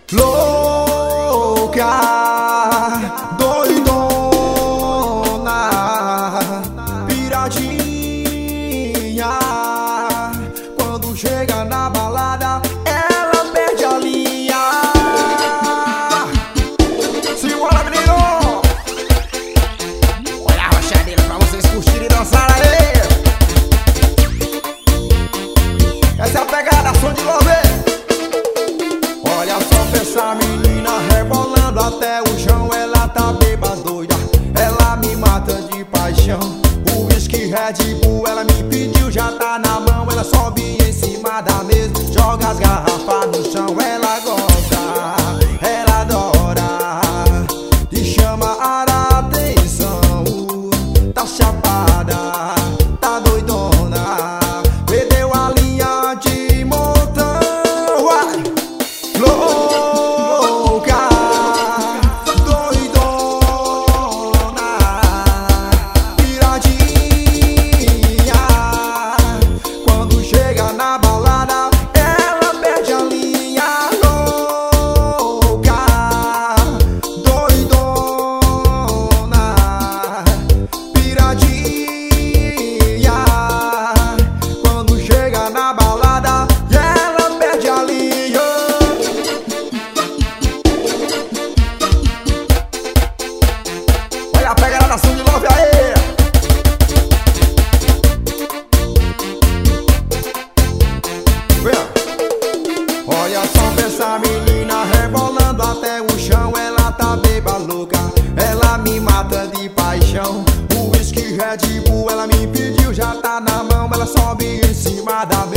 Louca, doidona, piradinha. Quando chega na balada, ela perde a linha. Simbora, menino! Olha a rochadeira pra vocês curtirem e dançar aí. Essa é a pegada, som de louvor. Olha só pra essa menina rebolando até o chão. Ela tá beba doida, ela me mata de paixão. O whisky Red Bull ela me pediu, já tá na mão. Ela sobe em cima da mesa, joga as garrafas no chão. Ela gosta, ela adora, te chama a atenção. Tá chapada, tá doidona, perdeu a linha de montão. Uai! Louca, doidona, piradinha. Quando chega na balada, ela perde a linha. Louca, doidona, piradinha. Quando chega na balada, ela perde a linha. Olha a pegada da som de love aí. Olha só pra essa menina rebolando até o chão. Ela tá beba louca, ela me mata de paixão. O whisky Red Bull ela me pediu, já tá na mão. Ela sobe em cima da mesa,